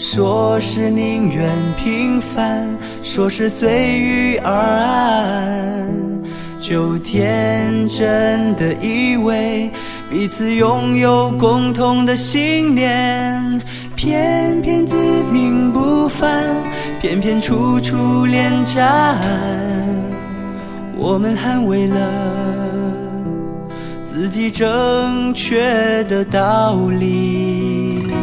说是宁愿平凡，说是随遇而安，就天真的以为彼此拥有共同的信念，偏偏自命不凡，偏偏处处恋战，我们捍卫了自己正确的道理。